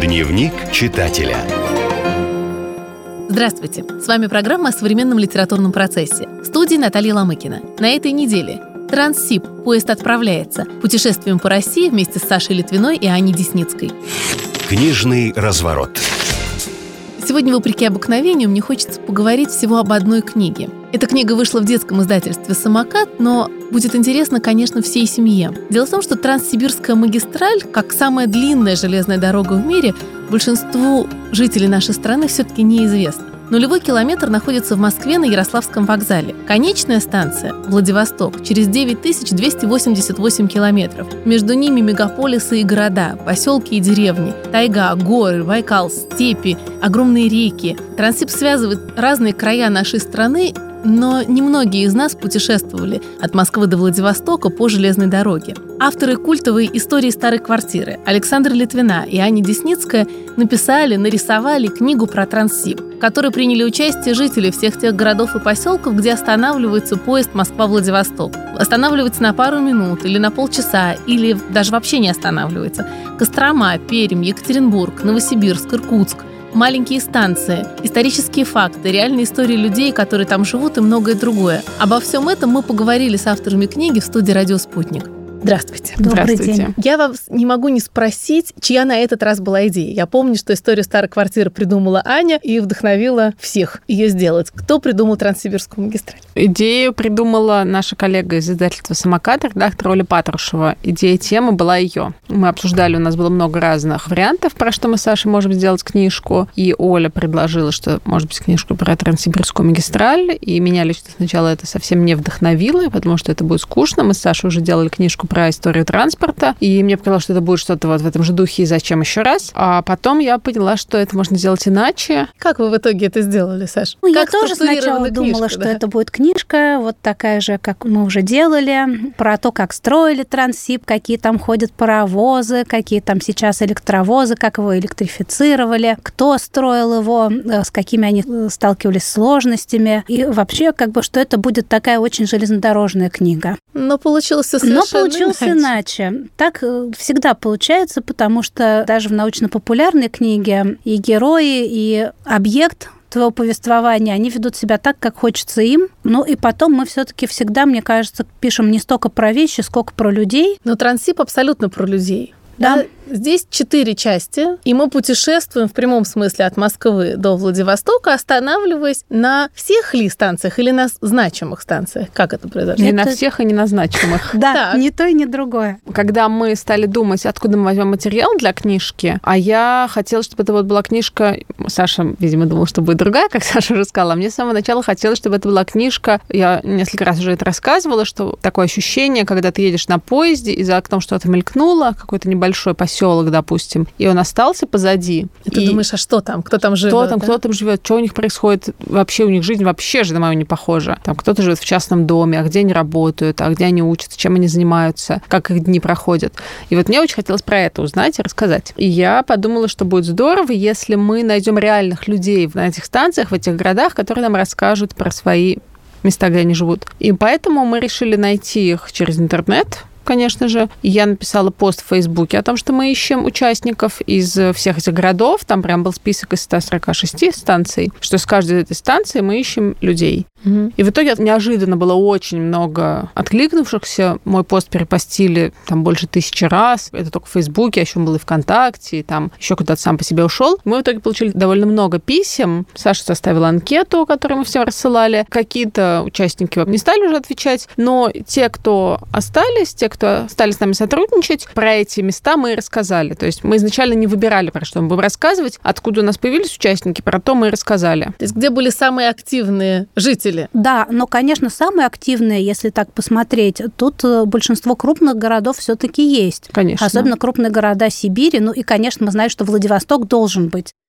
Дневник читателя. Здравствуйте! С вами программа о современном литературном процессе. В студии Наталья Ломыкина. На этой неделе Транссиб. Поезд отправляется. Путешествуем по России вместе с Сашей Литвиной и Аней Десницкой. Книжный разворот. Сегодня, вопреки обыкновению, мне хочется поговорить всего об одной книге. Эта книга вышла в детском издательстве «Самокат», но будет интересно, конечно, всей семье. Дело в том, что Транссибирская магистраль, как самая длинная железная дорога в мире, большинству жителей нашей страны все-таки неизвестна. Нулевой километр находится в Москве на Ярославском вокзале. Конечная станция – Владивосток, через 9288 километров. Между ними мегаполисы и города, поселки и деревни, тайга, горы, Байкал, степи, огромные реки. Транссиб связывает разные края нашей страны, но немногие из нас путешествовали от Москвы до Владивостока по железной дороге. Авторы культовой «Истории старой квартиры» Александр Литвина и Аня Десницкая написали, нарисовали книгу про Транссиб, в которой приняли участие жители всех тех городов и поселков, где останавливается поезд Москва-Владивосток. Останавливается на пару минут или на полчаса, или даже вообще не останавливается. Кострома, Пермь, Екатеринбург, Новосибирск, Иркутск. Маленькие станции, исторические факты, реальные истории людей, которые там живут, и многое другое. Обо всем этом мы поговорили с авторами книги в студии «Радио Спутник». Здравствуйте. Добрый день. Я вас не могу не спросить, чья на этот раз была идея. Я помню, что историю старой квартиры придумала Аня и вдохновила всех ее сделать. Кто придумал Транссибирскую магистраль? Идею придумала наша коллега из издательства «Самокат», редактор Оля Патрушева. Идея темы была ее. Мы обсуждали, у нас было много разных вариантов, про что мы с Сашей можем сделать книжку. И Оля предложила, что, может быть, книжку про Транссибирскую магистраль. И меня лично сначала это совсем не вдохновило, потому что это будет скучно. Мы с Сашей уже делали книжку про историю транспорта, и мне показалось, что это будет что-то вот в этом же духе, и зачем еще раз. А потом я поняла, что это можно сделать иначе. Как вы в итоге это сделали, Саш? Я тоже сначала думала, что это будет книжка, вот такая же, как мы уже делали, про то, как строили Транссиб, какие там ходят паровозы, какие там сейчас электровозы, как его электрифицировали, кто строил его, с какими они сталкивались сложностями, и вообще, что это будет такая очень железнодорожная книга. Но получилось все совершенно иначе. Так всегда получается, потому что даже в научно-популярной книге и герои, и объект твоего повествования, они ведут себя так, как хочется им. Ну и потом мы все-таки всегда, мне кажется, пишем не столько про вещи, сколько про людей. Но Транссиб абсолютно про людей. Да. Здесь 4 части, и мы путешествуем в прямом смысле от Москвы до Владивостока, останавливаясь на всех ли станциях или на значимых станциях? Как это произошло? Не на всех и не на значимых. Да, ни то и ни другое. Когда мы стали думать, откуда мы возьмем материал для книжки, а я хотела, чтобы это вот была книжка... Саша, видимо, думала, что будет другая, как Саша уже сказала. Мне с самого начала хотелось, чтобы это была книжка... Я несколько раз уже это рассказывала, что такое ощущение, когда ты едешь на поезде, и за окном что-то мелькнуло, какой-то небольшой поселок, допустим, и он остался позади. И ты думаешь, а что там? Кто там живет? Кто там живет? Что у них происходит? Вообще у них жизнь вообще же на мою не похожа. Там кто-то живет в частном доме, а где они работают, а где они учатся, чем они занимаются, как их дни проходят. И вот мне очень хотелось про это узнать и рассказать. И я подумала, что будет здорово, если мы найдем реальных людей на этих станциях, в этих городах, которые нам расскажут про свои места, где они живут. И поэтому мы решили найти их через интернет, конечно же. И я написала пост в Фейсбуке о том, что мы ищем участников из всех этих городов. Там прям был список из 146 станций, что с каждой этой станции мы ищем людей. И в итоге неожиданно было очень много откликнувшихся. Мой пост перепостили там больше 1000 раз. Это только в Фейсбуке, а еще он был и ВКонтакте, и там еще куда-то сам по себе ушел. Мы в итоге получили довольно много писем. Саша составила анкету, которую мы всем рассылали. Какие-то участники не стали уже отвечать, но те, кто остались, те, кто стали с нами сотрудничать, про эти места мы и рассказали. То есть мы изначально не выбирали, про что мы будем рассказывать. Откуда у нас появились участники, про то мы и рассказали. То есть где были самые активные жители? Да, но, конечно, самые активные, если так посмотреть, тут большинство крупных городов все-таки есть. Конечно. Особенно крупные города Сибири. Ну и, конечно, мы знаем, что Владивосток должен быть.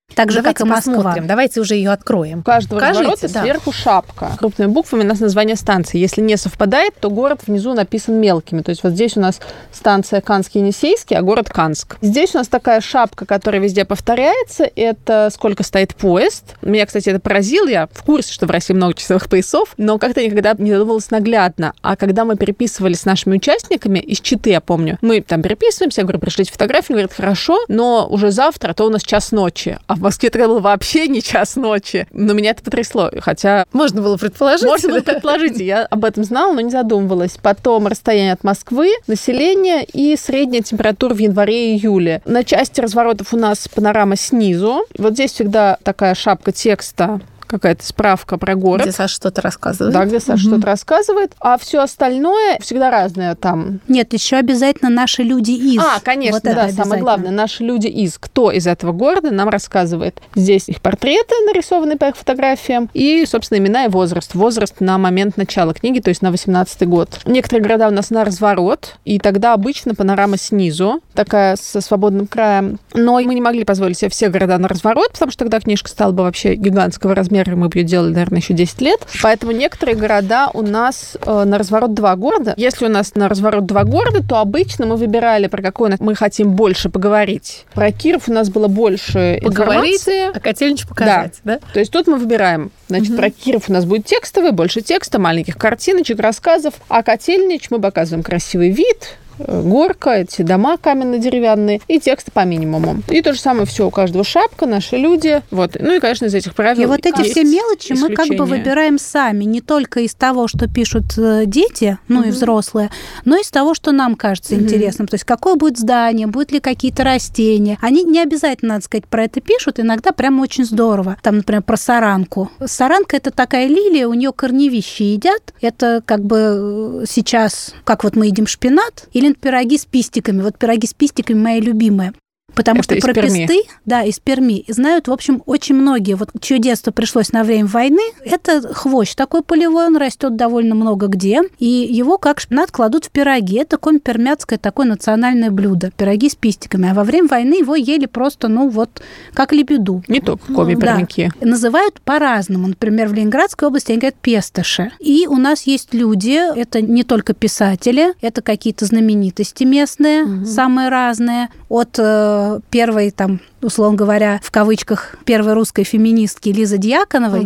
Так же, как и Москва. Посмотрим. Давайте уже ее откроем. У каждого разворота сверху шапка. Крупными буквами у нас название станции. Если не совпадает, то город внизу написан мелкими. То есть вот здесь у нас станция Канск-Енисейский, а город Канск. Здесь у нас такая шапка, которая везде повторяется. Это сколько стоит поезд. Меня, кстати, это поразило. Я в курсе, что в России много часовых поясов, но как-то никогда не задумывалась наглядно. А когда мы переписывались с нашими участниками, из Читы, я помню, мы там переписываемся, я говорю, пришлите фотографию, он говорит, хорошо, но уже завтра, то у нас 1:00 ночи. А в Москве тогда было вообще не 1:00 ночи. Но меня это потрясло. Хотя... Можно было предположить. Можно было предположить. Я об этом знала, но не задумывалась. Потом расстояние от Москвы, население и средняя температура в январе и июле. На части разворотов у нас панорама снизу. Вот здесь всегда такая шапка текста, какая-то справка про город. Где Саша что-то рассказывает. Да, где Саша что-то рассказывает. А все остальное всегда разное там. Нет, еще обязательно наши люди из. Конечно, вот да, самое главное. Наши люди из. Кто из этого города нам рассказывает. Здесь их портреты, нарисованные по их фотографиям, и, собственно, имена и возраст. Возраст на момент начала книги, то есть на 18-й год. Некоторые города у нас на разворот, и тогда обычно панорама снизу, такая со свободным краем. Но мы не могли позволить себе все города на разворот, потому что тогда книжка стала бы вообще гигантского размера. Мы бы ее делали, наверное, еще 10 лет. Поэтому некоторые города у нас на разворот 2 города. Если у нас на разворот 2 города, то обычно мы выбирали, про какой мы хотим больше поговорить. Про Киров у нас было больше информации. А Котельнич показать, да? То есть тут мы выбираем. Значит, про Киров у нас будет текстовый, больше текста, маленьких картиночек, рассказов. А Котельнич мы показываем красивый вид, горка, эти дома каменно-деревянные и тексты по минимуму. И то же самое все у каждого шапка, наши люди. Вот. Ну и, конечно, из этих правил. И вот эти все мелочи мы как бы выбираем сами, не только из того, что пишут дети, ну и взрослые, но и из того, что нам кажется интересным. То есть какое будет здание, будут ли какие-то растения. Они не обязательно, надо сказать, про это пишут, иногда прям очень здорово. Там, например, про саранку. Саранка – это такая лилия, у нее корневища едят. Это как бы сейчас, как вот мы едим шпинат, или пироги с пистиками. Вот пироги с пистиками мои любимые. Потому это что про песты, да, из Перми, знают, в общем, очень многие. Вот чье детство пришлось на время войны, это хвощ такой полевой, он растет довольно много где, и его как шпинат кладут в пироги. Это коми-пермяцкое такое национальное блюдо, пироги с пистиками. А во время войны его ели просто, ну вот, как лебеду. Не только коми-пермяки. Да. Называют по-разному. Например, в Ленинградской области они говорят пестыши. И у нас есть люди, это не только писатели, это какие-то знаменитости местные, самые разные, от первой, там, условно говоря, в кавычках, первой русской феминистки Лизы Дьяконовой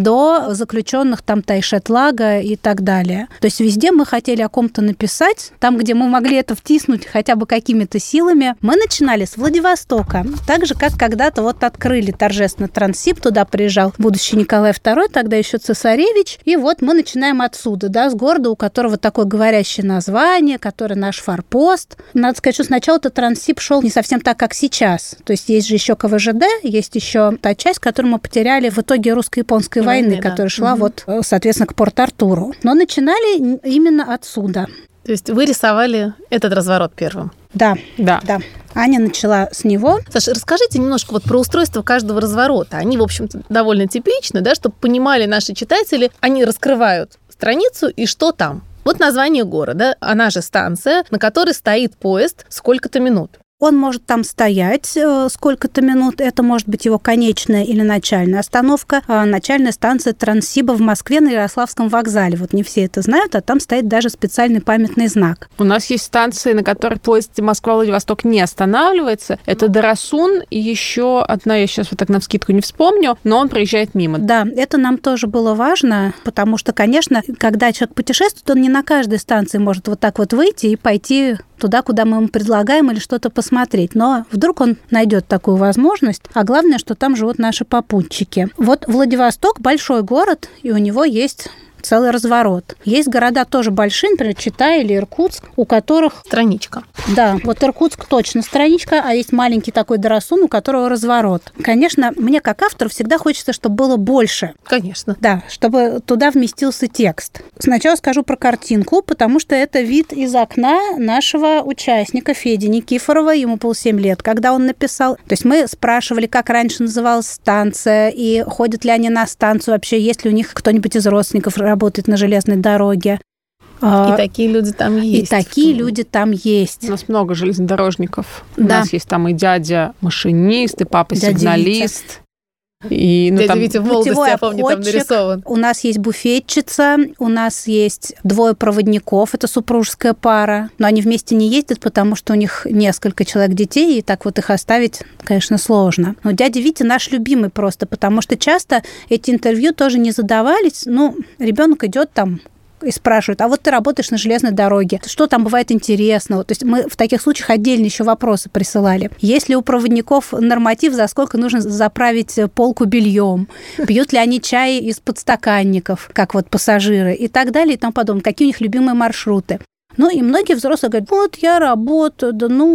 до заключенных там Тайшет Лага и так далее. То есть везде мы хотели о ком-то написать, там, где мы могли это втиснуть хотя бы какими-то силами. Мы начинали с Владивостока, так же, как когда-то вот открыли торжественно Транссиб, туда приезжал будущий Николай II, тогда еще цесаревич, и вот мы начинаем отсюда, да, с города, у которого такое говорящее название, который наш форпост. Надо сказать, что сначала этот Транссиб шел не совсем так, как сейчас. То есть есть же еще КВЖД, есть еще та часть, которую мы потеряли в итоге русско-японской войны, которая шла вот, соответственно, к Порт-Артуру. Но начинали именно отсюда. То есть вы рисовали этот разворот первым? Да. Аня начала с него. Саша, расскажите немножко вот про устройство каждого разворота. Они, в общем-то, довольно типичны, да, чтобы понимали наши читатели. Они раскрывают страницу, и что там? Вот название города, она же станция, на которой стоит поезд сколько-то минут. Он может там стоять сколько-то минут. Это может быть его конечная или начальная остановка. Начальная станция Транссиба в Москве на Ярославском вокзале. Вот не все это знают, а там стоит даже специальный памятный знак. У нас есть станции, на которых поезд Москва-Владивосток не останавливается. Это Дарасун и еще одна, я сейчас вот так навскидку не вспомню, но он проезжает мимо. Да, это нам тоже было важно, потому что, конечно, когда человек путешествует, он не на каждой станции может вот так вот выйти и пойти туда, куда мы ему предлагаем, или что-то посмотреть. Но вдруг он найдет такую возможность. А главное, что там живут наши попутчики. Вот Владивосток – большой город, и у него есть целый разворот. Есть города тоже большие, например, Чита или Иркутск, у которых... Страничка. Да, вот Иркутск точно страничка, а есть маленький такой Дарасун, у которого разворот. Конечно, мне как автору всегда хочется, чтобы было больше. Конечно. Да, чтобы туда вместился текст. Сначала скажу про картинку, потому что это вид из окна нашего участника Феди Никифорова. Ему было 7 лет, когда он написал. То есть мы спрашивали, как раньше называлась станция, и ходят ли они на станцию вообще, есть ли у них кто-нибудь из родственников работает на железной дороге. И такие люди там есть. И такие люди там есть. У нас много железнодорожников. Да. У нас есть там и дядя машинист, и папа сигналист. И, дядя Витя в молодости, я помню, там нарисован. У нас есть буфетчица, у нас есть 2 проводников, это супружеская пара, но они вместе не ездят, потому что у них несколько человек детей, и так вот их оставить, конечно, сложно. Но дядя Витя наш любимый просто, потому что часто эти интервью тоже не задавались. Ребенок идет там и спрашивают, а вот ты работаешь на железной дороге, что там бывает интересного? То есть мы в таких случаях отдельно еще вопросы присылали. Есть ли у проводников норматив, за сколько нужно заправить полку бельем? Пьют ли они чай из подстаканников, как вот пассажиры? И так далее, и тому подобное. Какие у них любимые маршруты? И многие взрослые говорят, вот я работаю,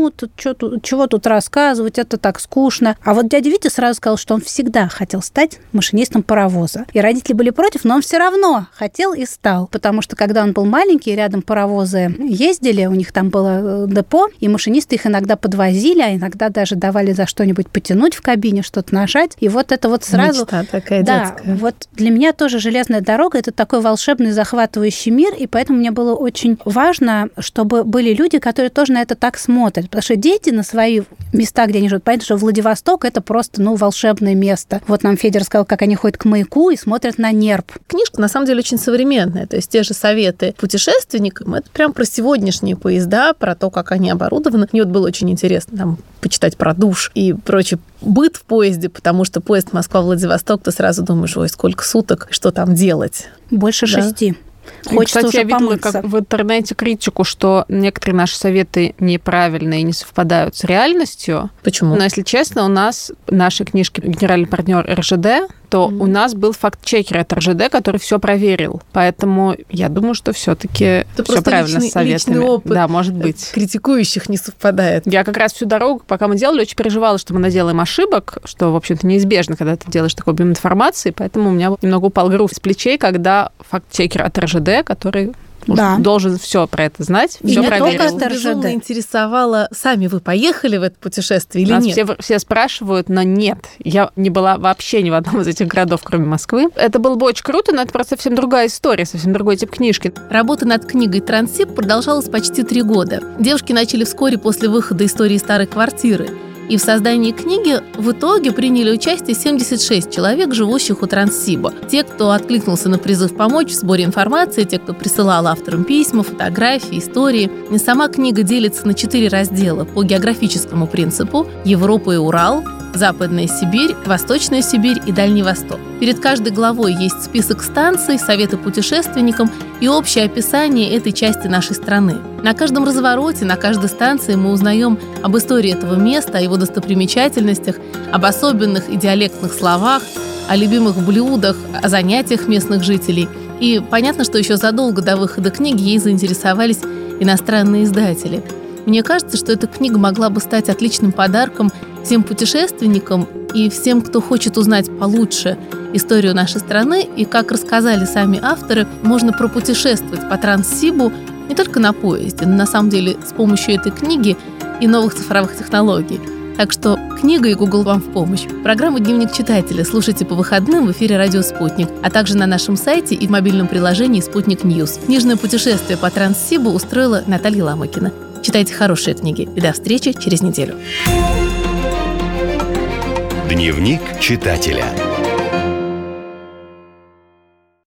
чего тут рассказывать, это так скучно. А вот дядя Витя сразу сказал, что он всегда хотел стать машинистом паровоза. И родители были против, но он все равно хотел и стал. Потому что когда он был маленький, рядом паровозы ездили, у них там было депо, и машинисты их иногда подвозили, а иногда даже давали за что-нибудь потянуть в кабине, что-то нажать. И вот это вот сразу... Мечта такая детская. Вот для меня тоже железная дорога – это такой волшебный, захватывающий мир, и поэтому мне было очень важно, чтобы были люди, которые тоже на это так смотрят. Потому что дети на свои места, где они живут, понятно, что Владивосток – это просто, волшебное место. Вот нам Федя рассказал, как они ходят к маяку и смотрят на нерп. Книжка, на самом деле, очень современная. То есть те же советы путешественникам – это прям про сегодняшние поезда, про то, как они оборудованы. Мне вот было очень интересно там почитать про душ и прочий быт в поезде, потому что поезд Москва-Владивосток, ты сразу думаешь, ой, сколько суток, что там делать? Больше 6. Хочется, кстати, я видела как в интернете критику, что некоторые наши советы неправильные и не совпадают с реальностью. Почему? Но, если честно, у нас наши книжки генеральный партнер РЖД, то у нас был факт-чекер от РЖД, который все проверил. Поэтому я думаю, что все-таки все правильно с советами. Личный опыт да, может быть. Критикующих не совпадает. Я как раз всю дорогу, пока мы делали, очень переживала, что мы наделаем ошибок, что, в общем-то, неизбежно, когда ты делаешь такой объем информации. Поэтому у меня немного упал груз с плечей, когда факт-чекер от РЖД, который должен все про это знать, все проверил. Меня безумно интересовало, сами вы поехали в это путешествие или нет? Все спрашивают, но нет. Я не была вообще ни в одном из этих городов, кроме Москвы. Это было бы очень круто, но это просто совсем другая история, совсем другой тип книжки. Работа над книгой «Транссиб» продолжалась почти 3 года. Девушки начали вскоре после выхода истории старой квартиры. И в создании книги в итоге приняли участие 76 человек, живущих у Транссиба. Те, кто откликнулся на призыв помочь в сборе информации, те, кто присылал авторам письма, фотографии, истории. И сама книга делится на 4 раздела по географическому принципу: Европа и Урал, Западная Сибирь, Восточная Сибирь и Дальний Восток. Перед каждой главой есть список станций, советы путешественникам и общее описание этой части нашей страны. На каждом развороте, на каждой станции мы узнаем об истории этого места, о его достопримечательностях, об особенных и диалектных словах, о любимых блюдах, о занятиях местных жителей. И понятно, что еще задолго до выхода книги ей заинтересовались иностранные издатели. Мне кажется, что эта книга могла бы стать отличным подарком всем путешественникам и всем, кто хочет узнать получше историю нашей страны. И, как рассказали сами авторы, можно пропутешествовать по Транссибу не только на поезде, но на самом деле с помощью этой книги и новых цифровых технологий. Так что книга и Google вам в помощь. Программу «Дневник читателя» слушайте по выходным в эфире «Радио Спутник», а также на нашем сайте и в мобильном приложении «Спутник Ньюс». Книжное путешествие по Транссибу устроила Наталья Ломакина. Читайте хорошие книги и до встречи через неделю. Дневник читателя.